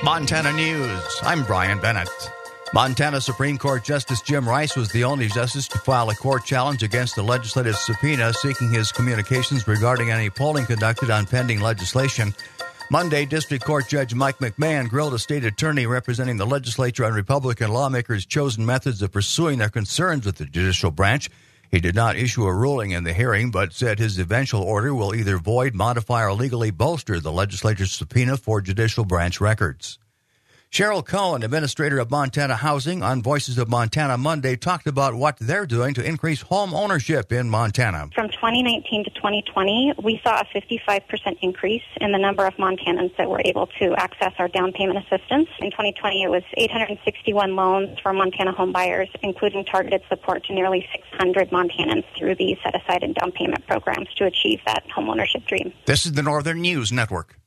Montana News. I'm Brian Bennett. Montana Supreme Court Justice Jim Rice was the only justice to file a court challenge against the legislative subpoena seeking his communications regarding any polling conducted on pending legislation. Monday, District Court Judge Mike McMahon grilled a state attorney representing the legislature on Republican lawmakers' chosen methods of pursuing their concerns with the judicial branch. He did not issue a ruling in the hearing, but said his eventual order will either void, modify, or legally bolster the legislature's subpoena for judicial branch records. Cheryl Cohen, administrator of Montana Housing, on Voices of Montana Monday, talked about what they're doing to increase home ownership in Montana. From 2019 to 2020, we saw a 55% increase in the number of Montanans that were able to access our down payment assistance. In 2020, it was 861 loans for Montana home buyers, including targeted support to nearly 600 Montanans through the set-aside and down payment programs to achieve that home ownership dream. This is the Northern News Network.